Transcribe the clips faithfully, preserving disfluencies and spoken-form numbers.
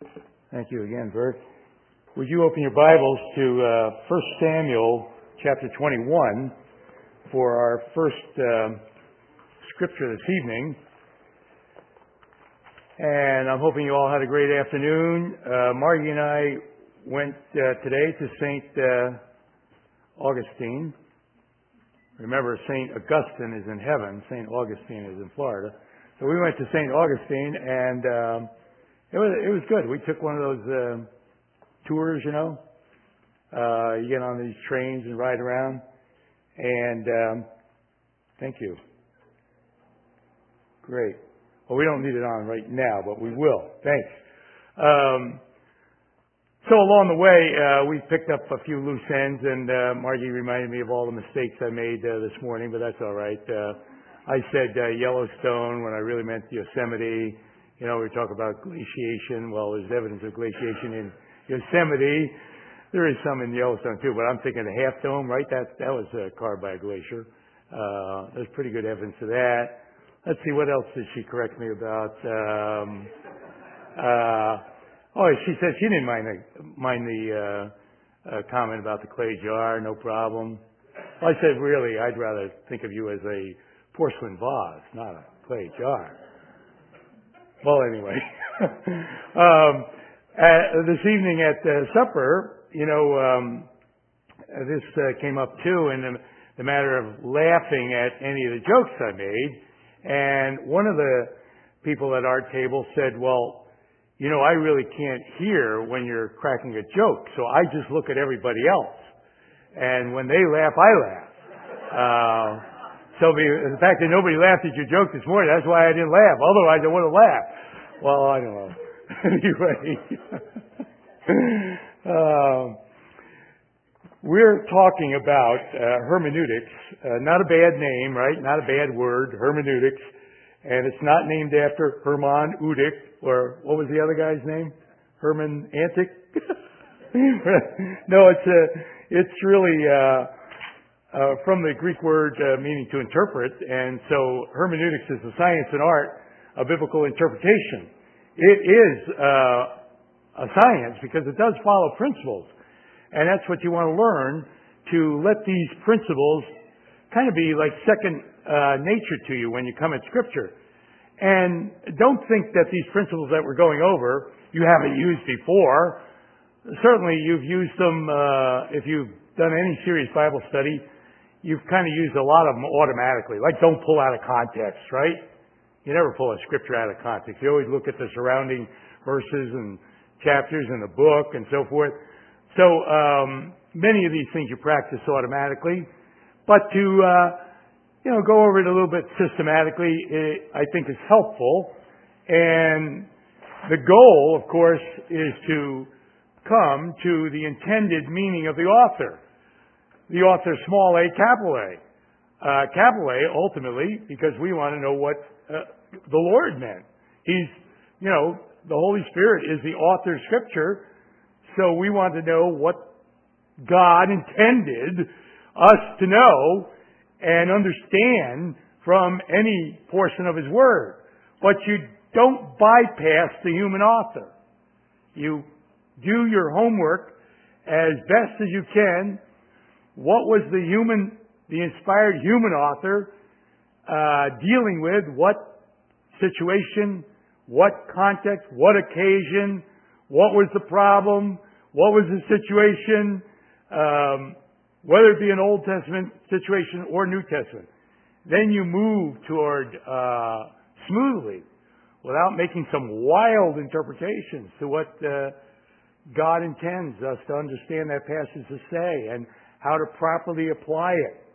Thank you again, Bert. Would you open your Bibles to uh, First Samuel chapter twenty-one for our first uh, scripture this evening. And I'm hoping you all had a great afternoon. Uh, Margie and I went uh, today to Saint uh, Augustine. Remember, Saint Augustine is in heaven. Saint Augustine is in Florida. So we went to Saint Augustine, and um, it was it was good. We took one of those uh, tours, you know. Uh, you get on these trains and ride around. And um, thank you. Great. Well, we don't need it on right now, but we will. Thanks. Um, so along the way, uh, we picked up a few loose ends, and uh, Margie reminded me of all the mistakes I made uh, this morning, but that's all right. Uh, I said uh, Yellowstone when I really meant Yosemite. You know, we talk about glaciation. Well, there's evidence of glaciation in Yosemite. There is some in Yellowstone too, but I'm thinking the Half Dome, right? That that was uh, carved by a glacier. Uh, there's pretty good evidence of that. Let's see, what else did she correct me about? Um, uh, oh, she said she didn't mind the mind the uh, uh, comment about the clay jar. No problem. Well, I said, really, I'd rather think of you as a porcelain vase, not a clay jar. Well, anyway, um, uh, this evening at uh, supper, you know, um, this uh, came up too in the, the matter of laughing at any of the jokes I made. And one of the people at our table said, well, you know, I really can't hear when you're cracking a joke, so I just look at everybody else. And when they laugh, I laugh. Uh, So the fact that nobody laughed at your joke this morning, that's why I didn't laugh. Otherwise, I would have laughed. Well, I don't know. Anyway, um, we're talking about uh, hermeneutics. Uh, not a bad name, right? Not a bad word, hermeneutics. And it's not named after Herman Udick, or what was the other guy's name? Herman Antic? No, it's a, it's really... Uh, Uh, from the Greek word uh, meaning to interpret, and so hermeneutics is the science and art of biblical interpretation. It is uh, a science because it does follow principles, and that's what you want to learn, to let these principles kind of be like second uh, nature to you when you come at Scripture. And don't think that these principles that we're going over you haven't used before. Certainly you've used them uh, if you've done any serious Bible study. You've kind of used a lot of them automatically, like don't pull out of context, right? You never pull a scripture out of context. You always look at the surrounding verses and chapters in the book and so forth. So um, many of these things you practice automatically, but to uh, you know go over it a little bit systematically, it, I think is helpful. And the goal, of course, is to come to the intended meaning of the author. The author, small a, capital A. Uh, capital A, ultimately, because we want to know what uh, the Lord meant. He's, you know, the Holy Spirit is the author of Scripture, so we want to know what God intended us to know and understand from any portion of His Word. But you don't bypass the human author. You do your homework as best as you can. What was the human, the inspired human author uh, dealing with? What situation? What context? What occasion? What was the problem? What was the situation? Um, whether it be an Old Testament situation or New Testament. Then you move toward uh, smoothly, without making some wild interpretations to what uh, God intends us to understand that passage to say, and how to properly apply it.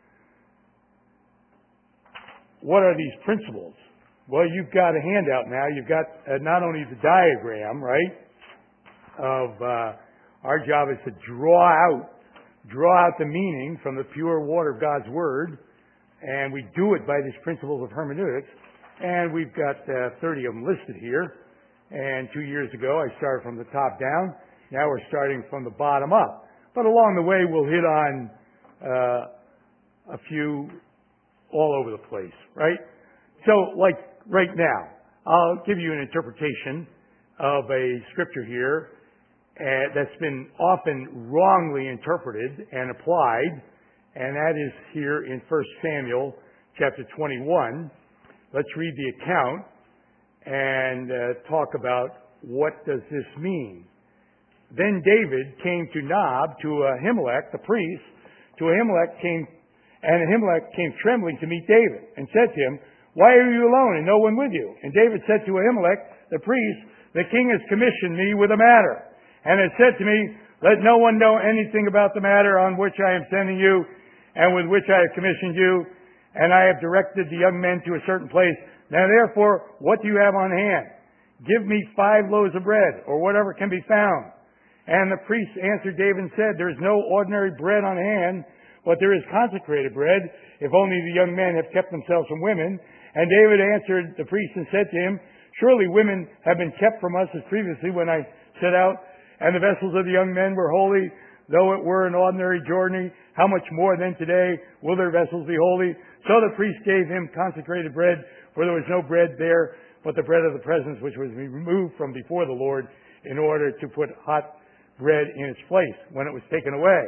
What are these principles? Well, you've got a handout now. You've got uh, not only the diagram, right, of uh, our job is to draw out, draw out the meaning from the pure water of God's Word, and we do it by these principles of hermeneutics. And we've got uh, thirty of them listed here. And two years ago, I started from the top down. Now we're starting from the bottom up. But along the way, we'll hit on uh, a few all over the place, right? So, like right now, I'll give you an interpretation of a scripture here uh, that's been often wrongly interpreted and applied, and that is here in First Samuel chapter twenty-one. Let's read the account and uh, talk about what does this mean. Then David came to Nob, to Ahimelech, the priest. To Ahimelech came, and Ahimelech came trembling to meet David, and said to him, "Why are you alone, and no one with you?" And David said to Ahimelech, the priest, "The king has commissioned me with a matter, and has said to me, let no one know anything about the matter on which I am sending you, and with which I have commissioned you, and I have directed the young men to a certain place. Now therefore, what do you have on hand? Give me five loaves of bread, or whatever can be found." And the priest answered David and said, "There is no ordinary bread on hand, but there is consecrated bread, if only the young men have kept themselves from women." And David answered the priest and said to him, "Surely women have been kept from us as previously when I set out, and the vessels of the young men were holy, though it were an ordinary journey. How much more then today will their vessels be holy?" So the priest gave him consecrated bread, for there was no bread there, but the bread of the presence, which was removed from before the Lord, in order to put hot bread in its place when it was taken away.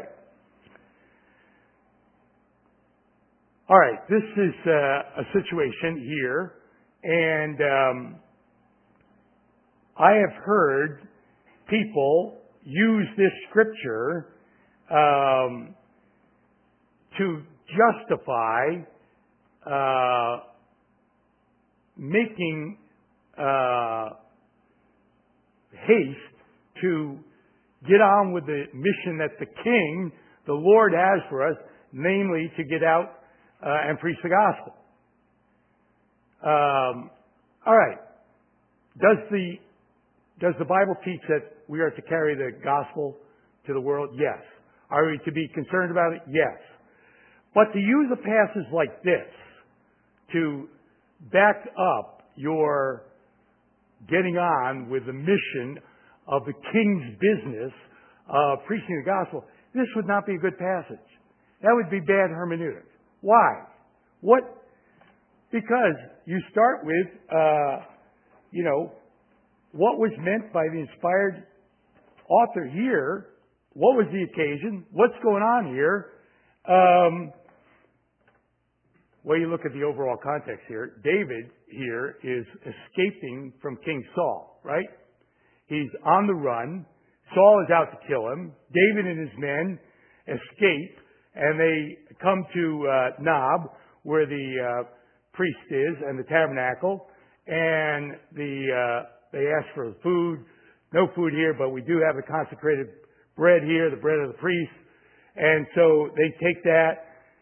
All right, this is uh, a situation here, and um, I have heard people use this scripture um, to justify uh, making uh, haste to get on with the mission that the King, the Lord, has for us, namely to get out uh, and preach the gospel. Um, all right. Does the does the Bible teach that we are to carry the gospel to the world? Yes. Are we to be concerned about it? Yes. But to use a passage like this to back up your getting on with the mission of the King's business of preaching the gospel, this would not be a good passage. That would be bad hermeneutics. Why? What? Because you start with, uh, you know, what was meant by the inspired author here. What was the occasion? What's going on here? Um, well, you look at the overall context here. David here is escaping from King Saul, right? He's on the run. Saul is out to kill him. David and his men escape, and they come to uh, Nob, where the uh, priest is, and the tabernacle. And the uh, they ask for food. No food here, but we do have the consecrated bread here, the bread of the priest. And so they take that.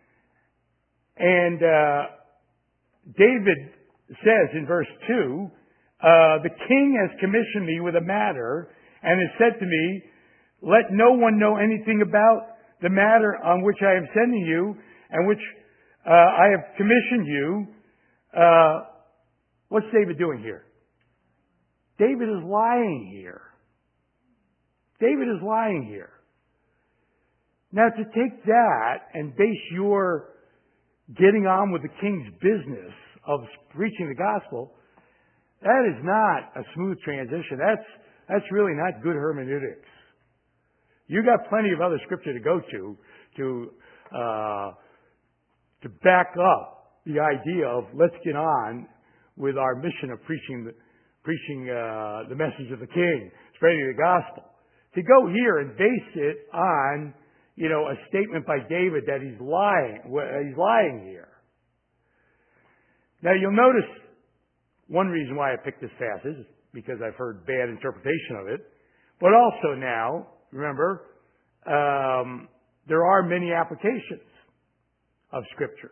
And uh, David says in verse two, Uh, "The king has commissioned me with a matter, and has said to me, let no one know anything about the matter on which I am sending you, and which uh, I have commissioned you." Uh, what's David doing here? David is lying here. David is lying here. Now, to take that and base your getting on with the king's business of preaching the gospel, that is not a smooth transition. That's, that's really not good hermeneutics. You got plenty of other scripture to go to, to, uh, to back up the idea of let's get on with our mission of preaching the, preaching, uh, the message of the King, spreading the gospel. To go here and base it on, you know, a statement by David that he's lying, he's lying here. Now you'll notice one reason why I picked this passage is because I've heard bad interpretation of it. But also now, remember, um, there are many applications of Scripture.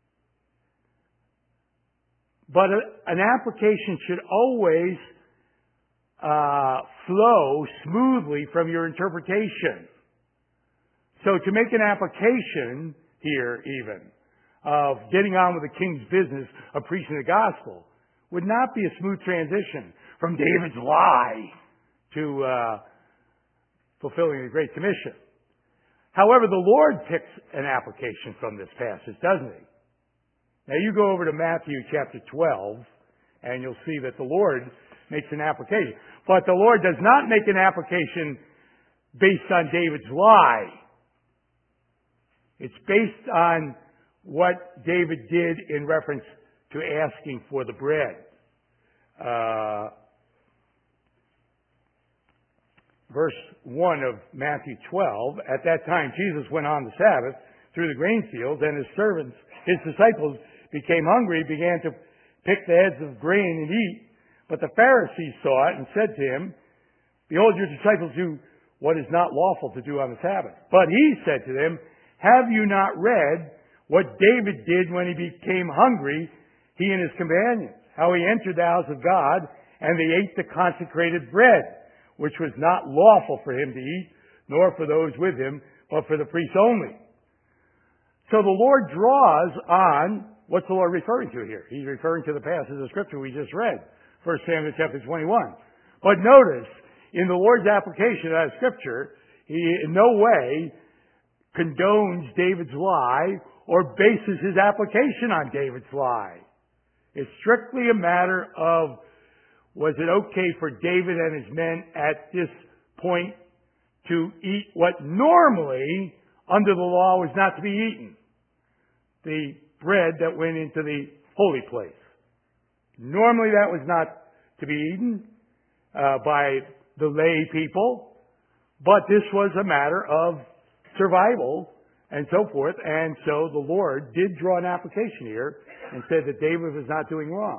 But a, an application should always uh, flow smoothly from your interpretation. So to make an application here even of getting on with the king's business of preaching the gospel would not be a smooth transition from David's lie to uh, fulfilling the Great Commission. However, the Lord picks an application from this passage, doesn't He? Now you go over to Matthew chapter twelve, and you'll see that the Lord makes an application. But the Lord does not make an application based on David's lie. It's based on what David did in reference to asking for the bread. Uh, verse one of Matthew twelve, at that time Jesus went on the Sabbath through the grain fields, and his servants, his disciples, became hungry, began to pick the heads of grain and eat. But the Pharisees saw it and said to him, Behold, your disciples do what is not lawful to do on the Sabbath. But he said to them, Have you not read what David did when he became hungry, he and his companions, how he entered the house of God, and they ate the consecrated bread, which was not lawful for him to eat, nor for those with him, but for the priests only. So the Lord draws on, what's the Lord referring to here? He's referring to the passage of Scripture we just read, First Samuel chapter twenty-one. But notice, in the Lord's application of that Scripture, he in no way condones David's lie or bases his application on David's lie. It's strictly a matter of, was it okay for David and his men at this point to eat what normally under the law was not to be eaten? The bread that went into the holy place. Normally that was not to be eaten uh, by the lay people, but this was a matter of survival and so forth, and so the Lord did draw an application here and said that David was not doing wrong.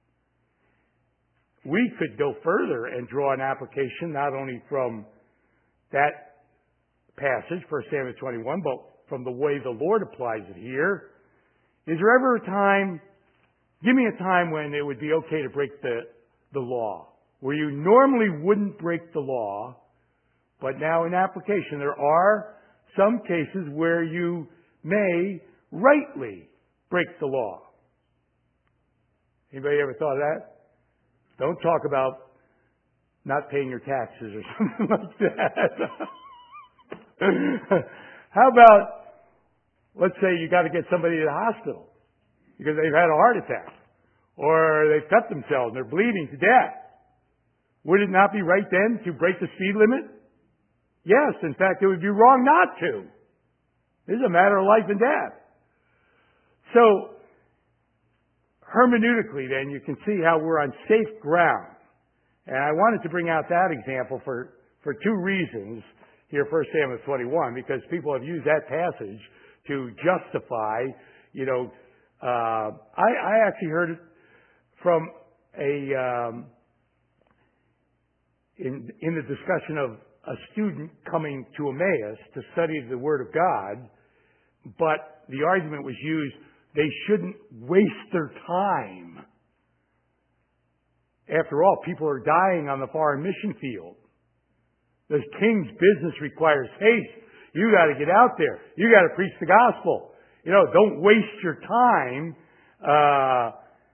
We could go further and draw an application not only from that passage, First Samuel twenty-one, but from the way the Lord applies it here. Is there ever a time, give me a time when it would be okay to break the, the law, where you normally wouldn't break the law, but now in application there are some cases where you may rightly break the law. Anybody ever thought of that? Don't talk about not paying your taxes or something like that. How about, let's say you got to get somebody to the hospital because they've had a heart attack or they've cut themselves and they're bleeding to death. Would it not be right then to break the speed limit? Yes, in fact, it would be wrong not to. This is a matter of life and death. So, hermeneutically then, you can see how we're on safe ground. And I wanted to bring out that example for, for two reasons here, First Samuel twenty-one, because people have used that passage to justify, you know, uh, I, I actually heard it from a, um, in, in the discussion of a student coming to Emmaus to study the Word of God, but the argument was used, they shouldn't waste their time. After all, people are dying on the foreign mission field. The king's business requires haste. You got to get out there. You got to preach the gospel. You know, don't waste your time uh,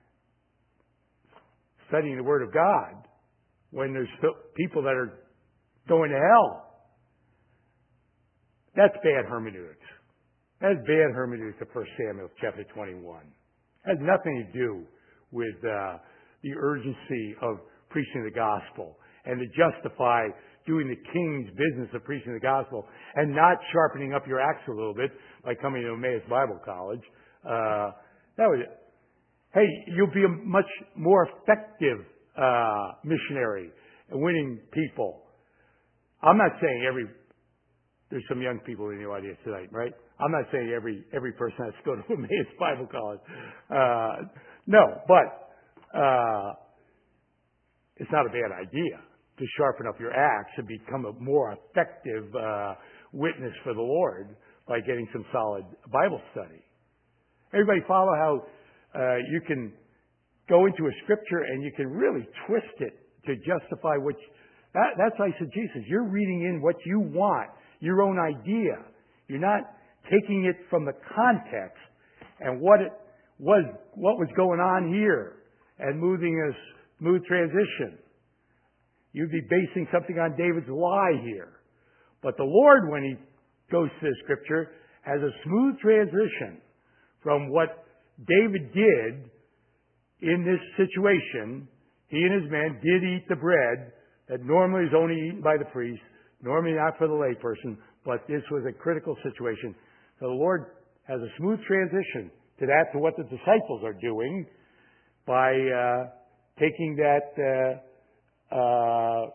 studying the Word of God when there's still people that are going to hell. That's bad hermeneutics. That's bad hermeneutics of First Samuel chapter twenty-one. It has nothing to do with uh, the urgency of preaching the gospel and to justify doing the king's business of preaching the gospel and not sharpening up your axe a little bit by coming to Emmaus Bible College. Uh, that was, hey, you'll be a much more effective uh, missionary in winning people. I'm not saying every, there's some young people in the audience tonight, right? I'm not saying every every person has to go to Emmaus Bible College. Uh, no, but uh, it's not a bad idea to sharpen up your axe and become a more effective uh, witness for the Lord by getting some solid Bible study. Everybody follow how uh, you can go into a scripture and you can really twist it to justify what you, that, that's eisegesis. You're reading in what you want, your own idea. You're not taking it from the context and what it was, what was going on here, and moving a smooth transition. You'd be basing something on David's lie here. But the Lord, when He goes to the Scripture, has a smooth transition from what David did in this situation he and his men did eat the bread that normally is only eaten by the priest, normally not for the layperson, but this was a critical situation. So the Lord has a smooth transition to that, to what the disciples are doing by uh, taking that uh, uh,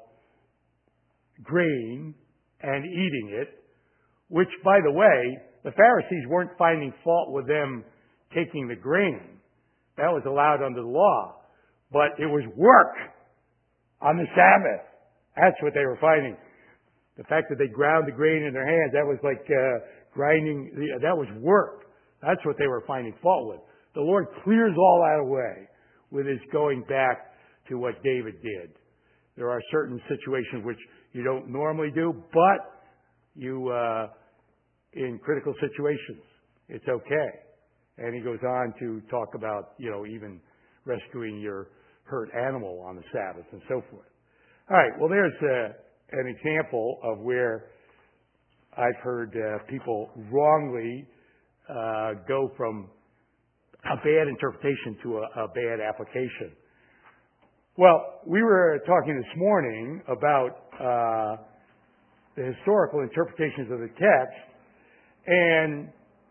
grain and eating it, which, by the way, the Pharisees weren't finding fault with them taking the grain. That was allowed under the law. But it was work on the Sabbath. That's what they were finding. The fact that they ground the grain in their hands, that was like uh, grinding, that was work. That's what they were finding fault with. The Lord clears all that away with his going back to what David did. There are certain situations which you don't normally do, but you, uh, in critical situations, it's okay. And he goes on to talk about, you know, even rescuing your hurt animal on the Sabbath and so forth. All right, well, there's uh, an example of where I've heard uh, people wrongly uh, go from a bad interpretation to a, a bad application. Well, we were talking this morning about uh, the historical interpretations of the text, and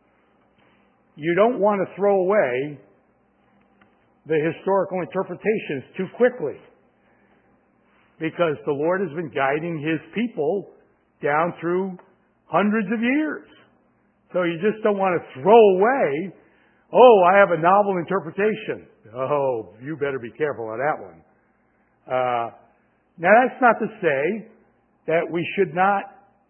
you don't want to throw away the historical interpretations too quickly, because the Lord has been guiding his people down through hundreds of years. So you just don't want to throw away, oh, I have a novel interpretation. Oh, you better be careful on that one. Uh, now that's not to say that we should not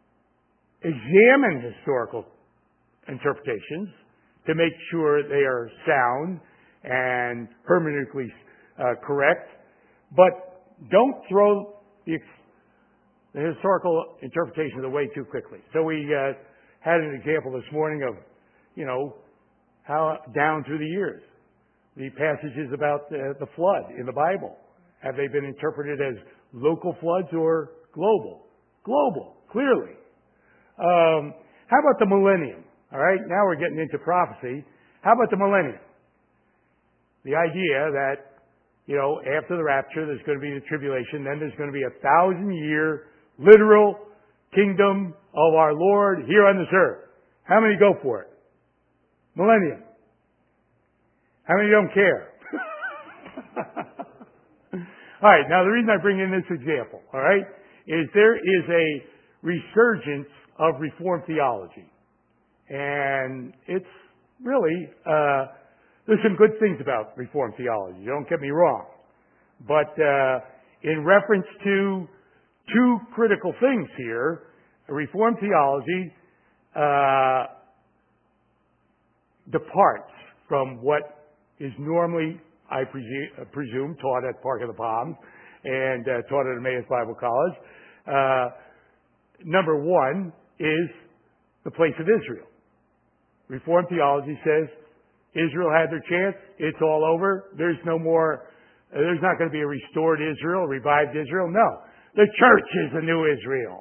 examine historical interpretations to make sure they are sound and hermeneutically uh, correct, but don't throw the, the historical interpretations away too quickly. So we uh, had an example this morning of, you know, how down through the years, the passages about the, the flood in the Bible, have they been interpreted as local floods or global? Global, clearly. Um, how about the millennium? All right, now we're getting into prophecy. How about the millennium? The idea that, you know, after the rapture, there's going to be the tribulation, then there's going to be a thousand year literal kingdom of our Lord here on this earth. How many go for it? Millennium. How many don't care? All right, now the reason I bring in this example, all right, is there is a resurgence of Reformed theology. And it's really, uh, there's some good things about Reformed theology, don't get me wrong. But uh, in reference to two critical things here, Reformed theology uh, departs from what is normally, I presume, presume, taught at Park of the Palms and uh, taught at Emmaus Bible College. Uh, number one is the place of Israel. Reformed theology says Israel had their chance. It's all over. There's no more, uh, there's not going to be a restored Israel, revived Israel. No. The church is the new Israel.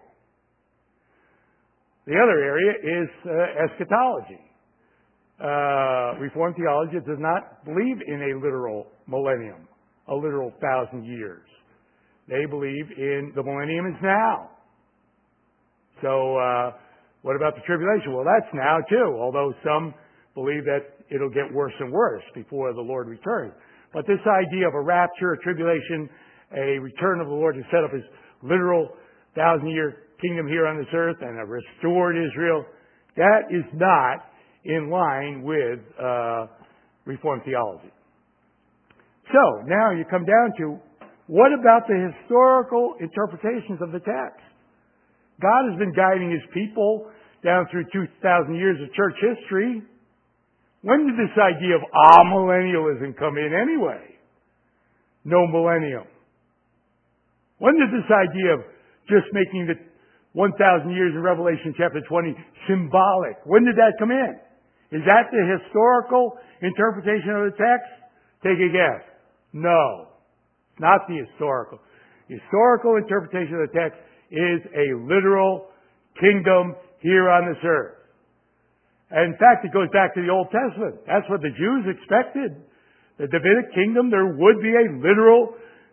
The other area is uh, eschatology. Uh, Reformed theology does not believe in a literal millennium, a literal thousand years. They believe in the millennium is now. So, uh, what about the tribulation? Well, that's now too, although some believe that it'll get worse and worse before the Lord returns. But this idea of a rapture, a tribulation, a return of the Lord to set up his literal thousand-year kingdom here on this earth and a restored Israel, that is not in line with uh, Reformed theology. So, now you come down to, what about the historical interpretations of the text? God has been guiding his people down through two thousand years of church history. When did this idea of amillennialism come in anyway? No millennium. When did this idea of just making the one thousand years in Revelation chapter twenty symbolic, when did that come in? Is that the historical interpretation of the text? Take a guess. No. Not the historical. The historical interpretation of the text is a literal kingdom here on this earth. And in fact, it goes back to the Old Testament. That's what the Jews expected. The Davidic kingdom, there would be a literal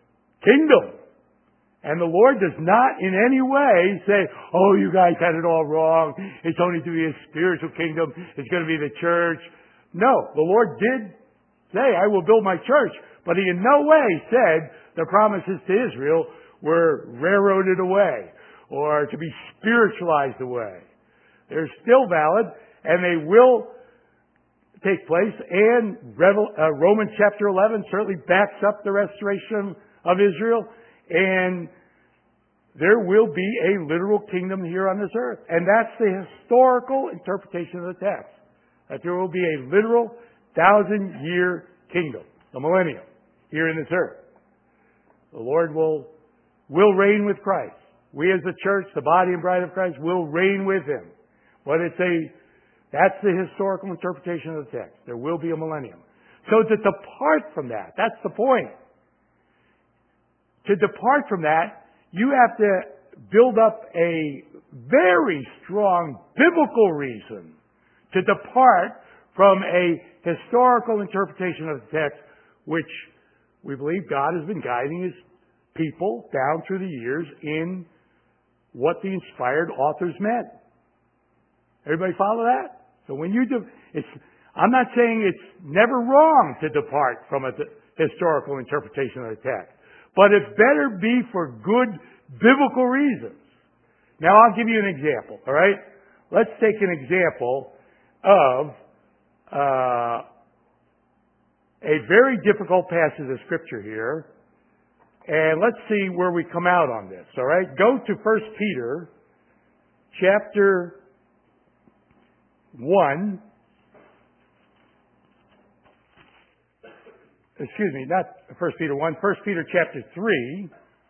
kingdom. And the Lord does not in any way say, oh, you guys had it all wrong. It's only to be a spiritual kingdom. It's going to be the church. No, the Lord did say, I will build my church. But He in no way said the promises to Israel were railroaded away or to be spiritualized away. They're still valid, and they will take place. And Revel- uh, Romans chapter eleven certainly backs up the restoration of Israel. And there will be a literal kingdom here on this earth. And that's the historical interpretation of the text. That there will be a literal thousand-year kingdom, the millennium, here in this earth. The Lord will, will reign with Christ. We as the church, the body and bride of Christ, will reign with Him. But it's a, that's the historical interpretation of the text. There will be a millennium. So to depart from that, that's the point. To depart from that, you have to build up a very strong biblical reason to depart from a historical interpretation of the text, which we believe God has been guiding His people down through the years in what the inspired authors meant. Everybody follow that? So when you do, it's, I'm not saying it's never wrong to depart from a historical interpretation of the text. But it better be for good biblical reasons. Now I'll give you an example, all right? Let's take an example of uh, a very difficult passage of Scripture here. And let's see where we come out on this, all right? Go to First Peter chapter one. Excuse me, not First Peter one, First Peter chapter three.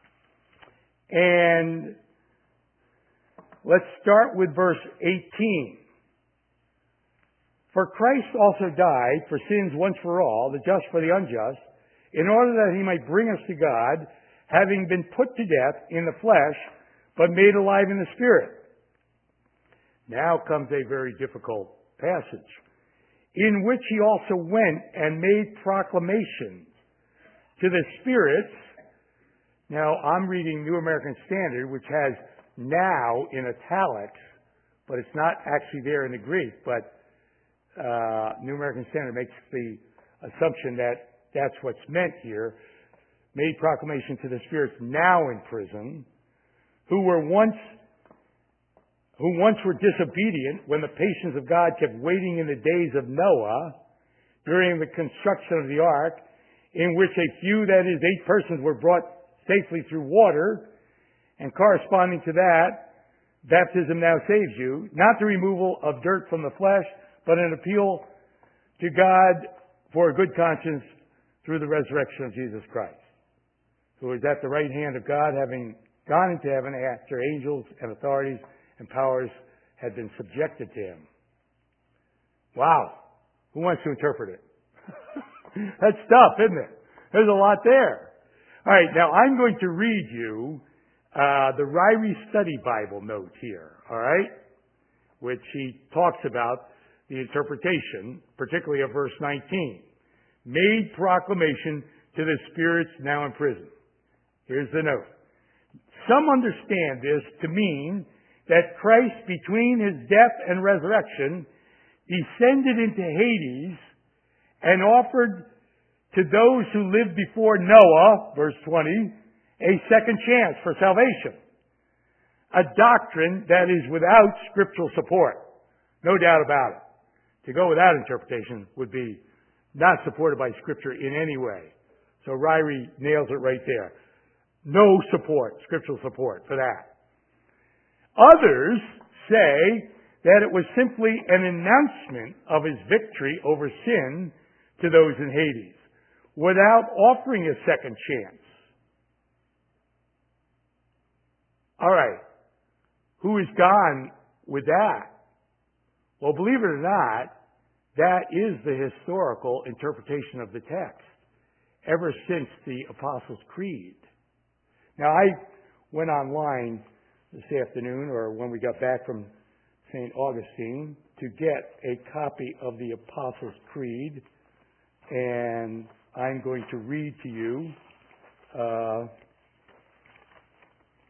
And let's start with verse eighteen. For Christ also died for sins once for all, the just for the unjust, in order that He might bring us to God, having been put to death in the flesh, but made alive in the Spirit. Now comes a very difficult passage, in which He also went and made proclamations to the spirits. Now, I'm reading New American Standard, which has now in italics, but it's not actually there in the Greek, but uh, New American Standard makes the assumption that that's what's meant here. Made proclamation to the spirits now in prison, who were once who once were disobedient when the patience of God kept waiting in the days of Noah during the construction of the ark, in which a few, that is, eight persons, were brought safely through water, and corresponding to that, baptism now saves you, not the removal of dirt from the flesh, but an appeal to God for a good conscience through the resurrection of Jesus Christ, who is at the right hand of God, having gone into heaven after angels and authorities and powers had been subjected to Him. Wow. Who wants to interpret it? That's tough, isn't it? There's a lot there. All right, now I'm going to read you uh, the Ryrie Study Bible note here, all right, which he talks about the interpretation, particularly of verse nineteen. Made proclamation to the spirits now in prison. Here's the note. Some understand this to mean that Christ, between His death and resurrection, descended into Hades and offered to those who lived before Noah, verse twenty, a second chance for salvation. A doctrine that is without scriptural support. No doubt about it. To go with that interpretation would be not supported by Scripture in any way. So Ryrie nails it right there. No support, scriptural support for that. Others say that it was simply an announcement of His victory over sin to those in Hades, without offering a second chance. All right. Who is gone with that? Well, believe it or not, that is the historical interpretation of the text ever since the Apostles' Creed. Now, I went online this afternoon, or when we got back from Saint Augustine, to get a copy of the Apostles' Creed, and I'm going to read to you uh,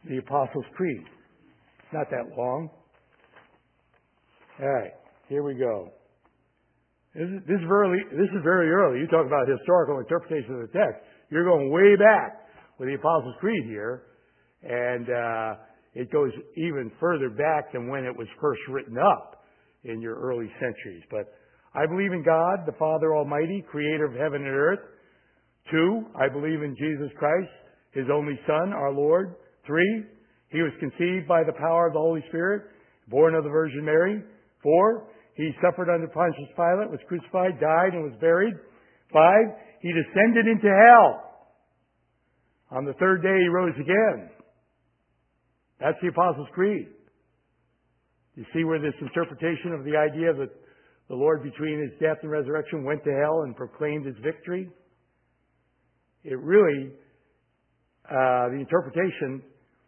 the Apostles' Creed. It's not that long. All right, here we go. This is, this is very, this is very early. You talk about historical interpretation of the text. You're going way back with the Apostles' Creed here, and uh, it goes even further back than when it was first written up in your early centuries. But I believe in God, the Father Almighty, creator of heaven and earth. Two, I believe in Jesus Christ, His only Son, our Lord. Three, He was conceived by the power of the Holy Spirit, born of the Virgin Mary. Four, He suffered under Pontius Pilate, was crucified, died, and was buried. Five, He descended into hell. On the third day, He rose again. That's the Apostles' Creed. You see where this interpretation of the idea that the Lord between His death and resurrection went to hell and proclaimed His victory? It really, uh, the interpretation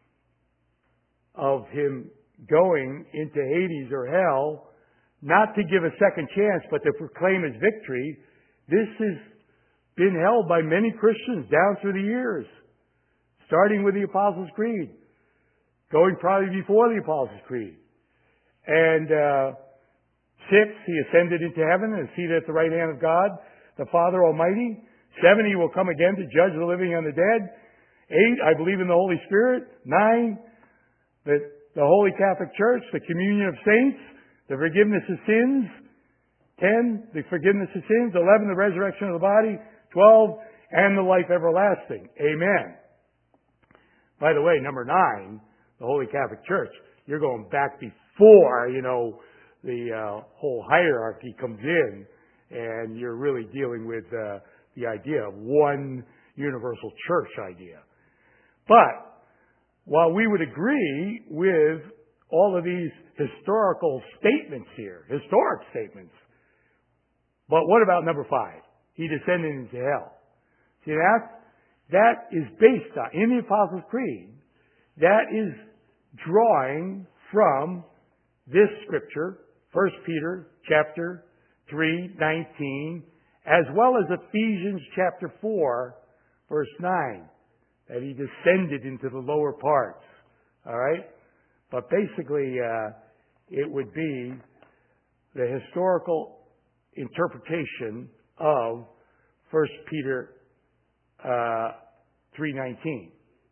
of Him going into Hades or hell, not to give a second chance, but to proclaim His victory, this has been held by many Christians down through the years, starting with the Apostles' Creed, going probably before the Apostles' Creed. And uh, six, He ascended into heaven and is seated at the right hand of God, the Father Almighty. Seven, He will come again to judge the living and the dead. Eight, I believe in the Holy Spirit. Nine, that the Holy Catholic Church, the communion of saints, the forgiveness of sins. Ten, the forgiveness of sins. Eleven, the resurrection of the body. Twelve, and the life everlasting. Amen. By the way, number nine, the Holy Catholic Church, you're going back before, you know, the uh, whole hierarchy comes in, and you're really dealing with uh, the idea of one universal church idea. But while we would agree with all of these historical statements here, historic statements, but what about number five? He descended into hell. See that? That is based on, in the Apostles' Creed, that is drawing from this scripture, First Peter chapter three, nineteen, as well as Ephesians chapter four, verse nine, that He descended into the lower parts. All right? But basically, uh, it would be the historical interpretation of First Peter uh, three nineteen.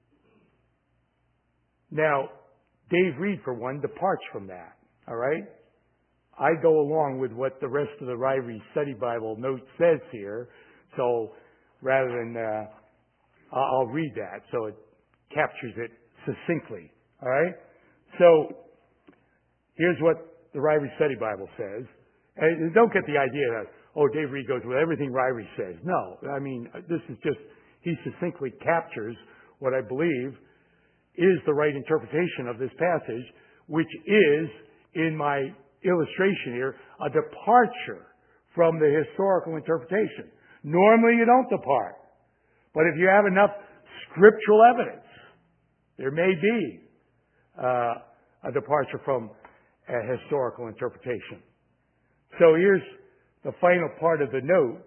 Now, Dave Reed, for one, departs from that. All right? I go along with what the rest of the Ryrie Study Bible note says here. So rather than, uh, I'll read that so it captures it succinctly. All right? So here's what the Ryrie Study Bible says. And don't get the idea that, oh, Dave Reed goes with everything Ryrie says. No. I mean, this is just, he succinctly captures what I believe is the right interpretation of this passage, which is, in my illustration here, a departure from the historical interpretation. Normally you don't depart. But if you have enough scriptural evidence, there may be uh, a departure from a historical interpretation. So here's the final part of the note.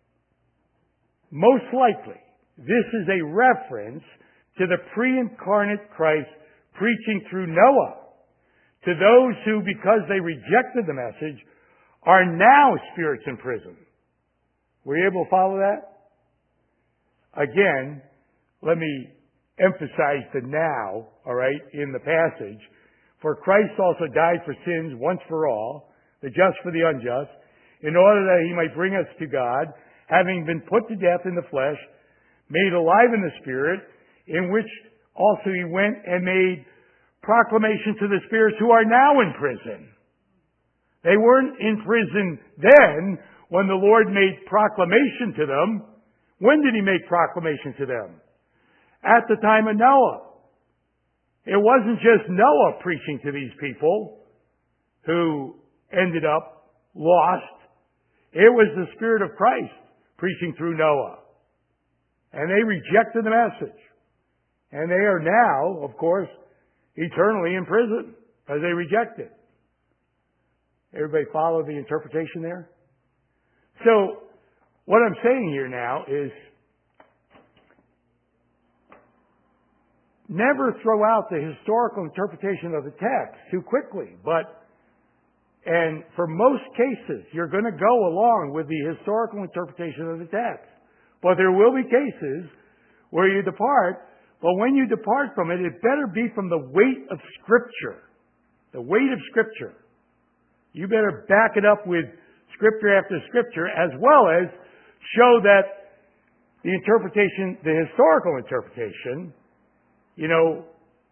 Most likely, this is a reference to the pre-incarnate Christ preaching through Noah to those who, because they rejected the message, are now spirits in prison. Were you able to follow that? Again, let me emphasize the now, all right, in the passage. For Christ also died for sins once for all, the just for the unjust, in order that He might bring us to God, having been put to death in the flesh, made alive in the Spirit, in which also He went and made proclamation to the spirits who are now in prison. They weren't in prison then when the Lord made proclamation to them. When did He make proclamation to them? At the time of Noah. It wasn't just Noah preaching to these people who ended up lost. It was the Spirit of Christ preaching through Noah. And they rejected the message. And they are now, of course, eternally in prison as they reject it. Everybody follow the interpretation there? So, what I'm saying here now is never throw out the historical interpretation of the text too quickly. But, and for most cases, you're going to go along with the historical interpretation of the text. But there will be cases where you depart, but when you depart from it, it better be from the weight of Scripture. The weight of Scripture. You better back it up with Scripture after Scripture, as well as show that the interpretation, the historical interpretation, you know,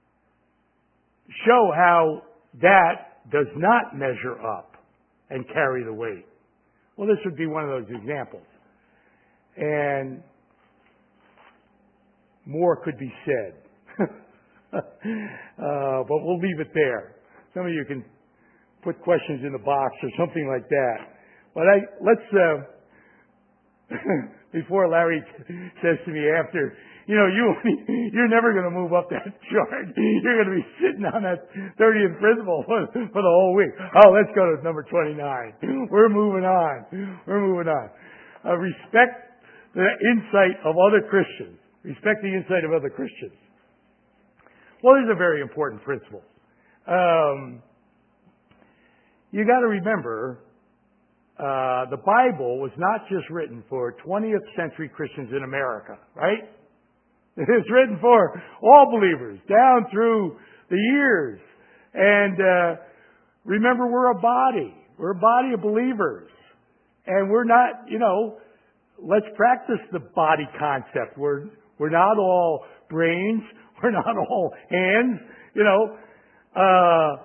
show how that does not measure up and carry the weight. Well, this would be one of those examples. And more could be said. uh, but we'll leave it there. Some of you can put questions in the box or something like that. But I, let's, uh, before Larry says to me after, you know, you, you're never going to move up that chart. You're going to be sitting on that thirtieth principle for, for the whole week. Oh, let's go to number twenty-nine. We're moving on. We're moving on. Uh, respect the insight of other Christians. Respect the insight of other Christians. Well, this is a very important principle. Um, you got to remember, uh, the Bible was not just written for twentieth century Christians in America, right? It's written for all believers down through the years. And uh, remember, we're a body. We're a body of believers. And we're not, you know, let's practice the body concept. We're, we're not all brains. We're not all hands, you know. Uh,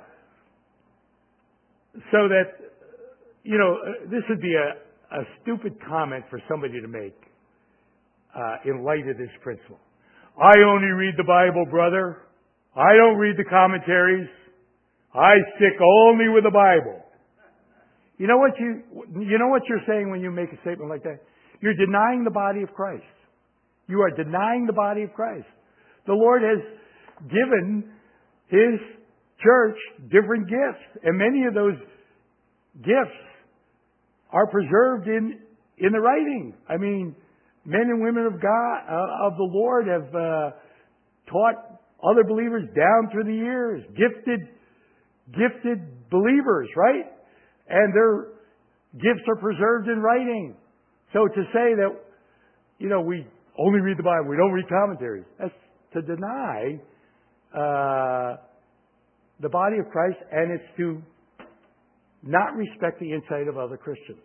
so that, you know, this would be a, a stupid comment for somebody to make uh, in light of this principle. I only read the Bible, brother. I don't read the commentaries. I stick only with the Bible. You know what you, you know what you're saying when you make a statement like that? You're denying the body of Christ. You are denying the body of Christ. The Lord has given His church different gifts, and many of those gifts are preserved in, in the writing. I mean, men and women of God, uh, of the Lord have uh, taught other believers down through the years. Gifted, gifted believers, right? And their gifts are preserved in writing. So to say that, you know, we only read the Bible, we don't read commentaries, that's to deny uh, the body of Christ, and it's to not respect the insight of other Christians.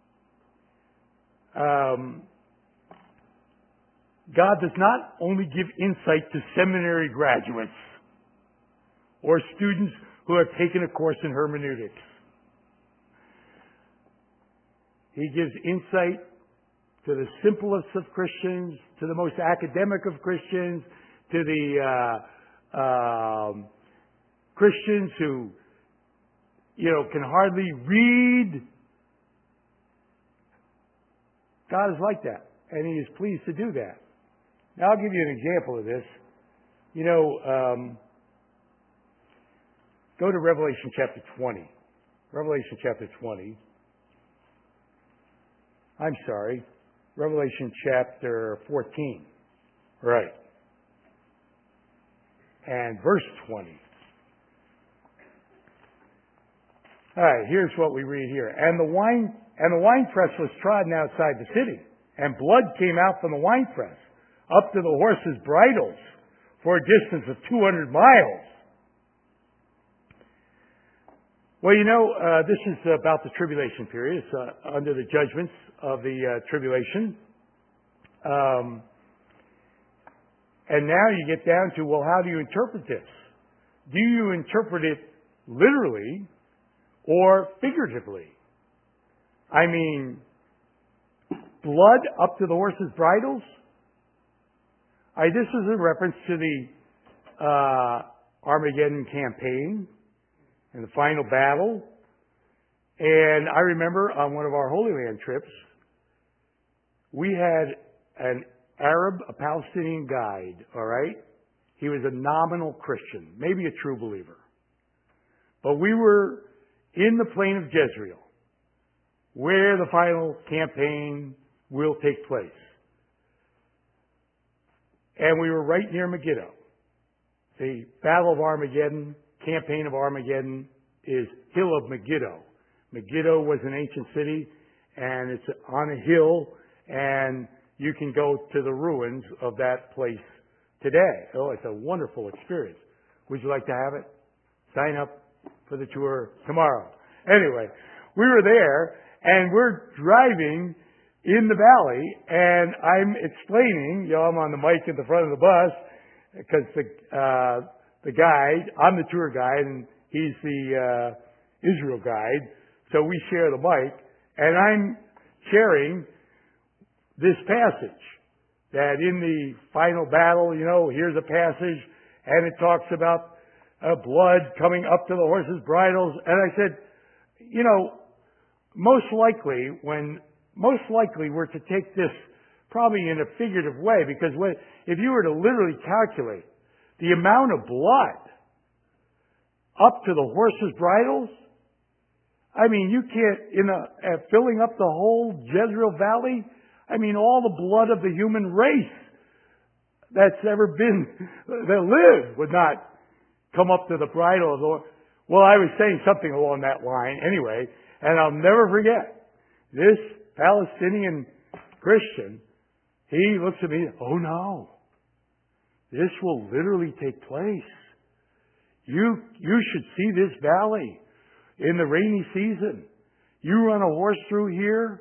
Um, God does not only give insight to seminary graduates or students who have taken a course in hermeneutics. He gives insight to the simplest of Christians, to the most academic of Christians, to the uh, um, Christians who, you know, can hardly read. God is like that, and He is pleased to do that. Now, I'll give you an example of this. You know, um, go to Revelation chapter twenty. Revelation chapter twenty. I'm sorry. Revelation chapter fourteen. Right. And verse twenty. All right, here's what we read here. And the wine and the winepress was trodden outside the city, and blood came out from the winepress up to the horses' bridles for a distance of two hundred miles. Well, you know, uh, this is about the tribulation period. It's uh, under the judgments of the uh, tribulation. Um, and now you get down to, well, how do you interpret this? Do you interpret it literally or figuratively? I mean, blood up to the horses' bridles? I, this is a reference to the uh, Armageddon campaign and the final battle. And I remember on one of our Holy Land trips, we had an Arab, a Palestinian guide, all right? He was a nominal Christian, maybe a true believer. But we were in the plain of Jezreel, where the final campaign will take place. And we were right near Megiddo. The Battle of Armageddon, campaign of Armageddon, is Hill of Megiddo. Megiddo was an ancient city, and it's on a hill, and you can go to the ruins of that place today. Oh, it's a wonderful experience. Would you like to have it? Sign up for the tour tomorrow. Anyway, we were there, and we're driving in the valley, and I'm explaining, you know, I'm on the mic at the front of the bus, because the, uh, the guide, I'm the tour guide, and he's the, uh, Israel guide, so we share the mic, and I'm sharing this passage, that in the final battle, you know, here's a passage, and it talks about uh, blood coming up to the horses' bridles, and I said, you know, most likely, when, most likely we're to take this probably in a figurative way, because when, if you were to literally calculate the amount of blood up to the horses' bridles, I mean, you can't, in a, uh, filling up the whole Jezreel Valley, I mean, all the blood of the human race that's ever been, that lived, would not come up to the bridle of the, well, I was saying something along that line anyway, and I'll never forget, this Palestinian Christian, he looks at me, oh no, this will literally take place. You, you should see this valley in the rainy season. You run a horse through here,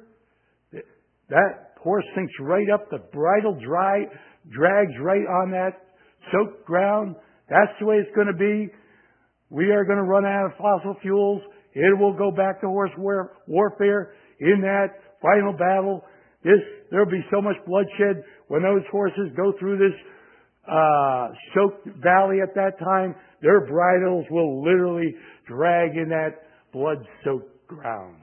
that horse sinks right up, the bridle dry, drags right on that soaked ground. That's the way it's going to be. We are going to run out of fossil fuels. It will go back to horse war, warfare in that final battle. This, there'll be so much bloodshed when those horses go through this uh, soaked valley at that time. Their bridles will literally drag in that blood-soaked ground.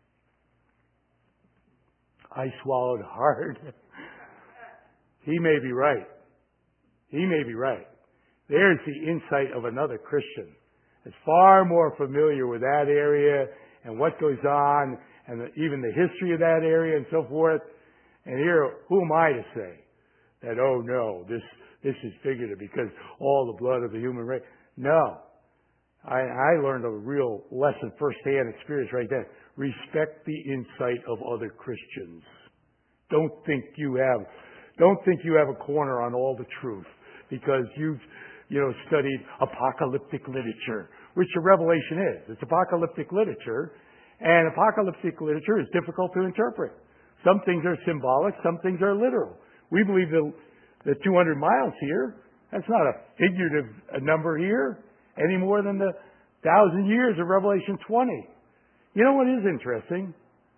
I swallowed hard. He may be right. He may be right. There's the insight of another Christian that's far more familiar with that area and what goes on and the, even the history of that area and so forth. And here, who am I to say that, oh no, this, this is figurative because all the blood of the human race. No. I, I learned a real lesson, first-hand experience right there. Respect the insight of other Christians. Don't think you have, don't think you have a corner on all the truth because you've, you know, studied apocalyptic literature, which the Revelation is. It's apocalyptic literature, and apocalyptic literature is difficult to interpret. Some things are symbolic, some things are literal. We believe the, the two hundred miles here, that's not a figurative number here, any more than the thousand years of Revelation twenty. You know what is interesting?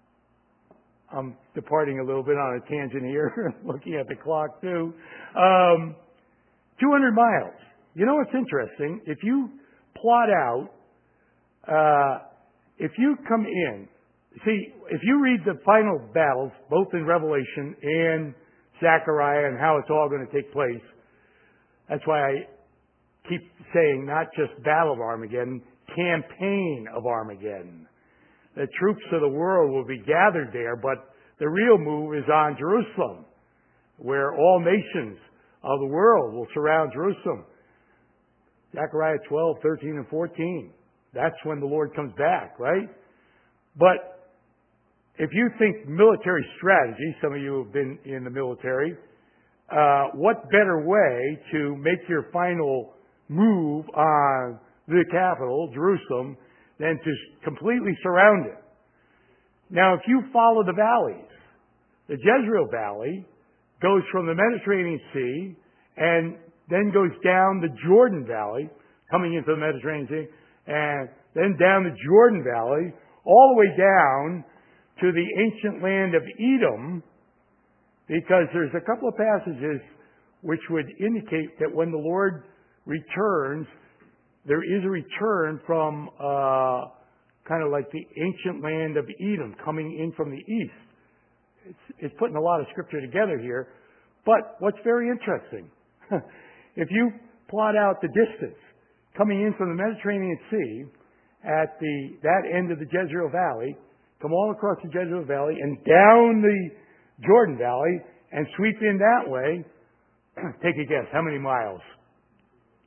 I'm departing a little bit on a tangent here, looking at the clock too. Um, two hundred miles. You know what's interesting? If you plot out, uh, if you come in, see, if you read the final battles, both in Revelation and Zechariah and how it's all going to take place, that's why I keep saying not just Battle of Armageddon, campaign of Armageddon. The troops of the world will be gathered there, but the real move is on Jerusalem, where all nations of the world will surround Jerusalem. Zechariah twelve, thirteen, and fourteen. That's when the Lord comes back, right? But if you think military strategy, some of you have been in the military, uh, what better way to make your final move on the capital, Jerusalem, than to completely surround it? Now, if you follow the valleys, the Jezreel Valley goes from the Mediterranean Sea and then goes down the Jordan Valley, coming into the Mediterranean Sea, and then down the Jordan Valley, all the way down to the ancient land of Edom, because there's a couple of passages which would indicate that when the Lord returns, there is a return from uh, kind of like the ancient land of Edom coming in from the east. It's, it's putting a lot of scripture together here. But what's very interesting, if you plot out the distance coming in from the Mediterranean Sea at the that end of the Jezreel Valley, come all across the Jezreel Valley and down the Jordan Valley and sweep in that way, take a guess, how many miles?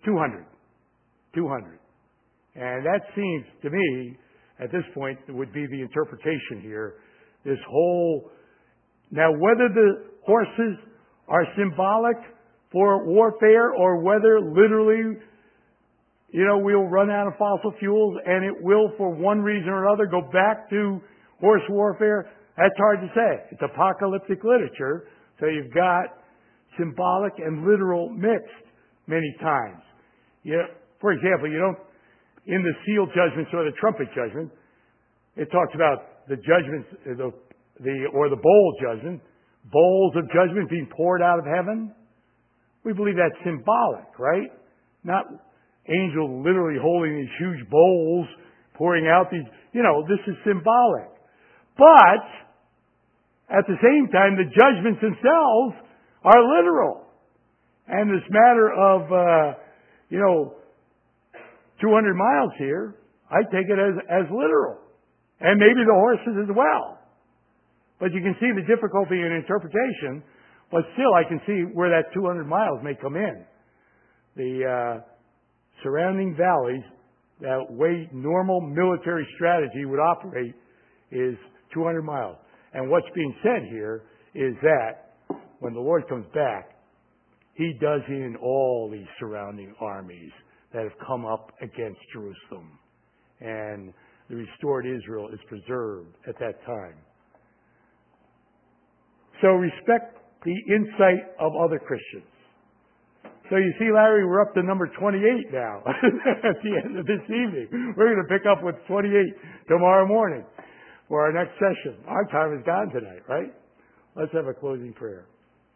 two hundred. two hundred. And that seems to me, at this point, would be the interpretation here. This whole, now whether the horses are symbolic for warfare or whether literally, you know, we'll run out of fossil fuels and it will, for one reason or another, go back to horse warfare, that's hard to say. It's apocalyptic literature, so you've got symbolic and literal mixed many times. You know, for example, you don't, in the seal judgments or the trumpet judgment, it talks about the judgments, the, the or the bowl judgment, bowls of judgment being poured out of heaven. We believe that's symbolic, right? Not angels literally holding these huge bowls, pouring out these, you know, this is symbolic. But, at the same time, the judgments themselves are literal. And this matter of, uh, you know, two hundred miles here, I take it as, as literal. And maybe the horses as well. But you can see the difficulty in interpretation, but still I can see where that two hundred miles may come in. The uh, surrounding valleys, that way normal military strategy would operate, is two hundred miles. And what's being said here is that when the Lord comes back, He does in all these surrounding armies that have come up against Jerusalem. And the restored Israel is preserved at that time. So respect the insight of other Christians. So you see, Larry, we're up to number twenty-eight now at the end of this evening. We're going to pick up with twenty-eight tomorrow morning for our next session. Our time is gone tonight, right? Let's have a closing prayer.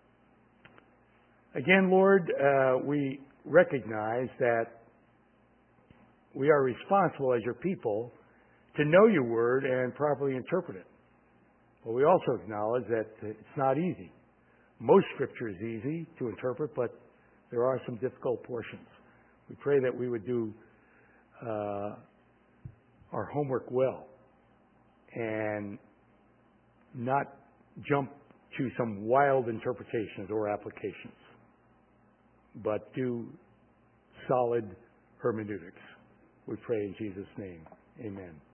Again, Lord, uh, we recognize that we are responsible as your people to know your word and properly interpret it. But we also acknowledge that it's not easy. Most scripture is easy to interpret, but there are some difficult portions. We pray that we would do uh, our homework well and not jump to some wild interpretations or applications, but do solid hermeneutics. We pray in Jesus' name. Amen.